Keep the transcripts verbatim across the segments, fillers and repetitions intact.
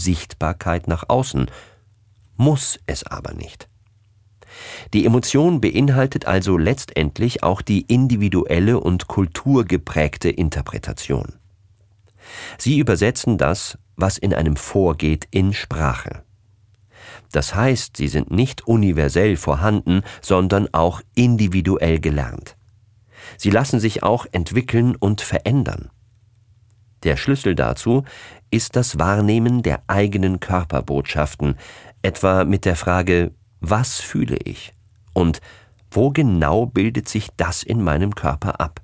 Sichtbarkeit nach außen, muss es aber nicht. Die Emotion beinhaltet also letztendlich auch die individuelle und kulturgeprägte Interpretation. Sie übersetzen das, was in einem vorgeht, in Sprache. Das heißt, sie sind nicht universell vorhanden, sondern auch individuell gelernt. Sie lassen sich auch entwickeln und verändern. Der Schlüssel dazu ist das Wahrnehmen der eigenen Körperbotschaften, etwa mit der Frage, was fühle ich und wo genau bildet sich das in meinem Körper ab?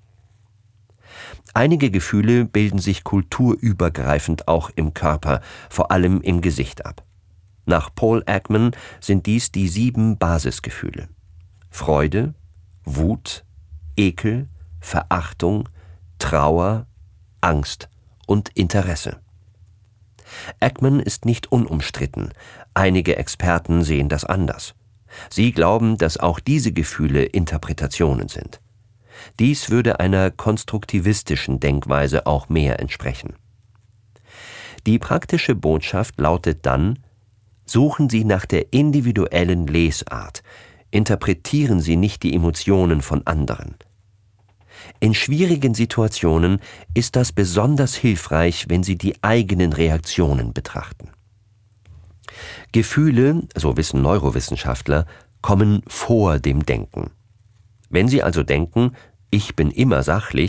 Einige Gefühle bilden sich kulturübergreifend auch im Körper, vor allem im Gesicht ab. Nach Paul Ekman sind dies die sieben Basisgefühle: Freude, Wut, Ekel, Verachtung, Trauer, Angst und Interesse. Ekman ist nicht unumstritten. Einige Experten sehen das anders. Sie glauben, dass auch diese Gefühle Interpretationen sind. Dies würde einer konstruktivistischen Denkweise auch mehr entsprechen. Die praktische Botschaft lautet dann: Suchen Sie nach der individuellen Lesart, interpretieren Sie nicht die Emotionen von anderen. In schwierigen Situationen ist das besonders hilfreich, wenn Sie die eigenen Reaktionen betrachten. Gefühle, so wissen Neurowissenschaftler, kommen vor dem Denken. Wenn Sie also denken, ich bin immer sachlich,